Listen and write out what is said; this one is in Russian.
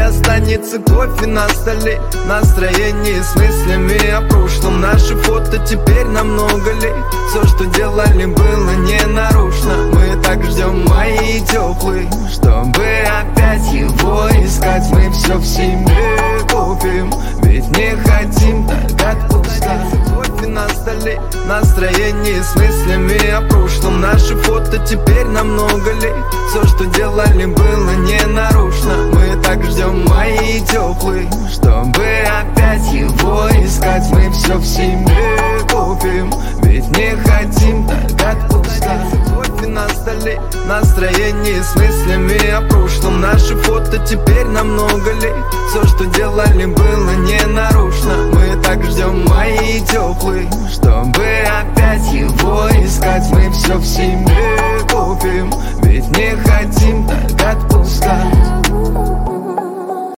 останется кофе на столе, настроение с мыслями о прошлом. Наши фото теперь намного лет, все, что делали, было не нарочно. Мы так ждем мои теплые, чтобы опять его искать. Мы все в семье купим, ведь не хотим так отпускать. Кофе на столе, настроение с мыслями о прошлом. Наши фото теперь намного лет, все, что делали, было не нарочно. Мы так ждем мои теплые, чтобы опять его искать. Мы все в семье купим, ведь не хотим так отпускать. Кофе на столе, настроение с мыслями о прошлом. Наши фото теперь намного лет, все, что делали, было не нарочно. Мы так ждем мои теплые, чтобы опять его искать. Мы все в семье купим, ведь не хотим так отпускать.